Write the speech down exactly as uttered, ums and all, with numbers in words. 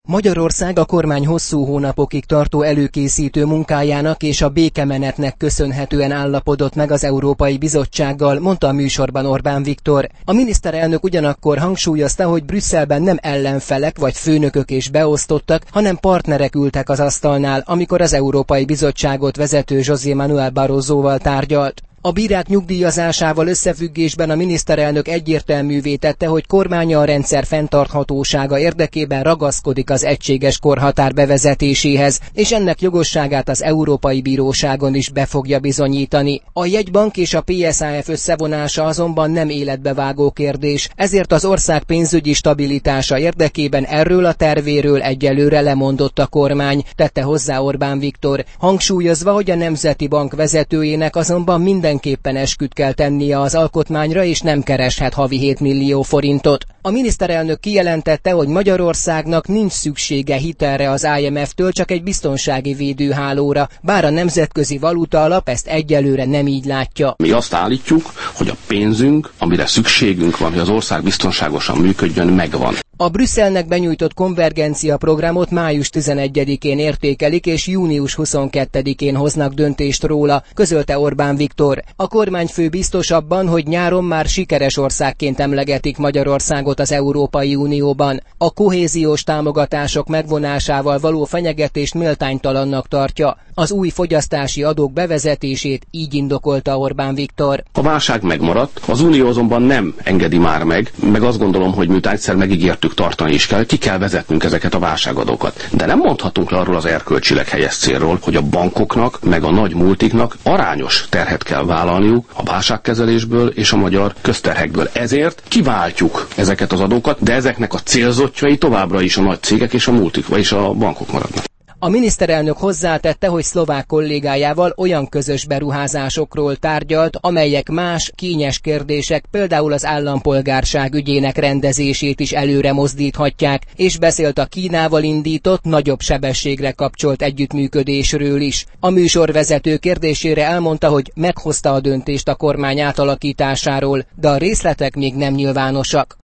Magyarország a kormány hosszú hónapokig tartó előkészítő munkájának és a békemenetnek köszönhetően állapodott meg az Európai Bizottsággal, mondta a műsorban Orbán Viktor. A miniszterelnök ugyanakkor hangsúlyozta, hogy Brüsszelben nem ellenfelek vagy főnökök és beosztottak, hanem partnerek ültek az asztalnál, amikor az Európai Bizottságot vezető José Manuel Barrosoval tárgyalt. A bírák nyugdíjazásával összefüggésben a miniszterelnök egyértelművé tette, hogy kormánya a rendszer fenntarthatósága érdekében ragaszkodik az egységes korhatár bevezetéséhez, és ennek jogosságát az Európai Bíróságon is be fogja bizonyítani. A jegybank és a pé es á ef összevonása azonban nem életbevágó kérdés, ezért az ország pénzügyi stabilitása érdekében erről a tervéről egyelőre lemondott a kormány, tette hozzá Orbán Viktor, hangsúlyozva, hogy a Nemzeti Bank vezetőjének azonban minden mindenképpen esküt kell tennie az alkotmányra, és nem kereshet havi hét millió forintot. A miniszterelnök kijelentette, hogy Magyarországnak nincs szüksége hitelre az i em ef-től, csak egy biztonsági védőhálóra, bár a Nemzetközi Valutaalap ezt egyelőre nem így látja. Mi azt állítjuk, hogy a pénzünk, amire szükségünk van, hogy az ország biztonságosan működjön, megvan. A Brüsszelnek benyújtott konvergencia programot május tizenegyedikén értékelik, és június huszonkettedikén hoznak döntést róla, közölte Orbán Viktor. A kormányfő biztos abban, hogy nyáron már sikeres országként emlegetik Magyarországot az Európai Unióban. A kohéziós támogatások megvonásával való fenyegetést méltánytalannak tartja. Az új fogyasztási adók bevezetését így indokolta Orbán Viktor. A válság megmaradt, az Unió azonban nem engedi már meg, meg azt gondolom, hogy miután egyszer megígértük, tartani is kell, ki kell vezetnünk ezeket a válságadókat. De nem mondhatunk le arról az erkölcsileg helyes célról, hogy a bankoknak, meg a nagy multiknak arányos terhet kell vállalniuk a válságkezelésből és a magyar közterhekből. Ezért kiváltjuk ezeket az adókat, de ezeknek a célzottjai továbbra is a nagy cégek és a multik, vagyis a bankok maradnak. A miniszterelnök hozzátette, hogy szlovák kollégájával olyan közös beruházásokról tárgyalt, amelyek más, kényes kérdések, például az állampolgárság ügyének rendezését is előre mozdíthatják, és beszélt a Kínával indított, nagyobb sebességre kapcsolt együttműködésről is. A műsorvezető kérdésére elmondta, hogy meghozta a döntést a kormány átalakításáról, de a részletek még nem nyilvánosak.